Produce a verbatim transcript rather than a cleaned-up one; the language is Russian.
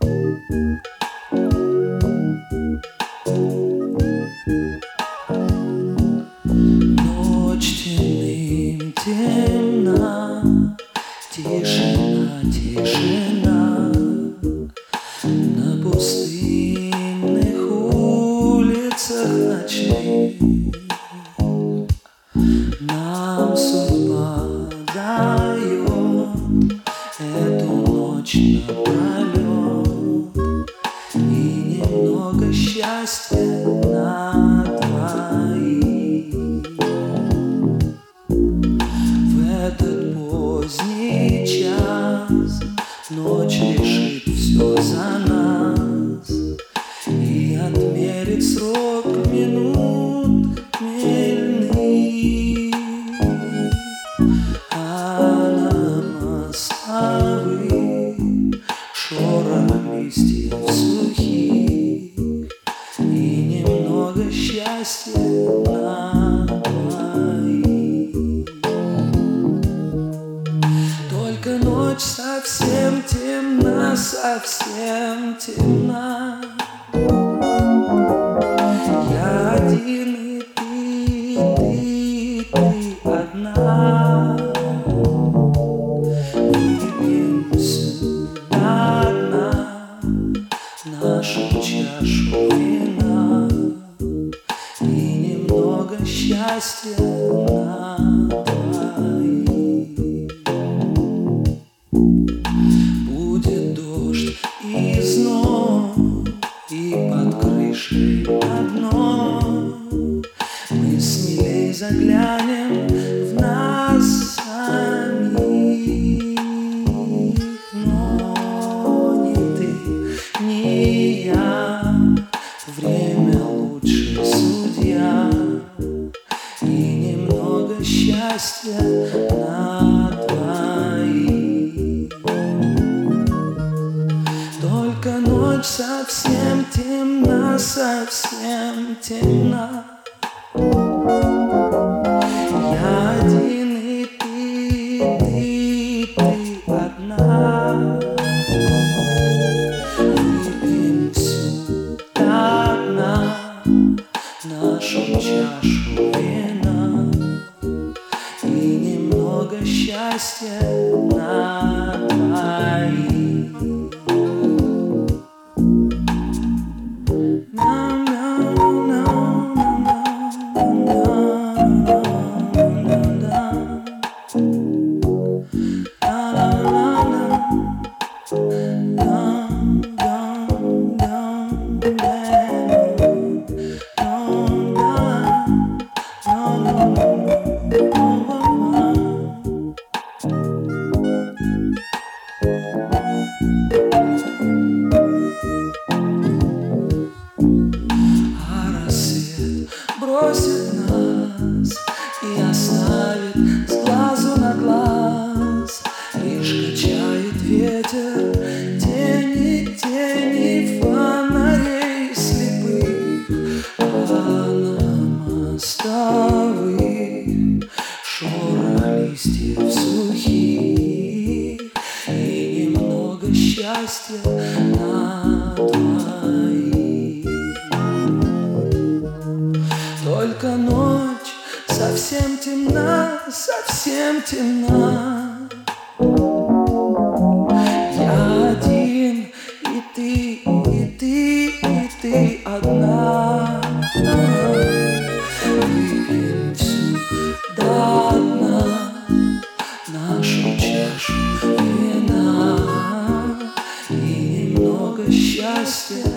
Ночь темным темна, тишина, тишина. На пустынных улицах ночных нам судьба дает эту ночь напролет и немного счастья на двоих. В этот поздний час ночь решит все за нас и отмерит срок минут хмельных. А на мостовых шорох листьев сухих и немного счастья на двоих. Только ночь совсем темна, совсем темна. Я один, и ты, и ты, ты одна. Выпьем сюда одна нашу чашу вина и немного счастья на двоих. Будет дождь и зной, и под крышей одной мы смелей заглянем в нас самих. Но ни ты, ни я, время лучший судья и немного счастья на двоих. Только ночь совсем темна, совсем темна. Я один, и ты, ты, ты одна. Выпьем сюда одна нашу чашу вина и немного счастья на двоих. А рассвет бросит нас и оставит с глазу на глаз. Лишь качает ветер тени, тени фонарей слепых. А на мостовых шорох листьев сухих и немного счастья на двоих. Только ночь совсем темна, совсем темна. Я один, и ты, и ты, и ты одна. Выпьем сюда одна нашу чашу вина и немного счастья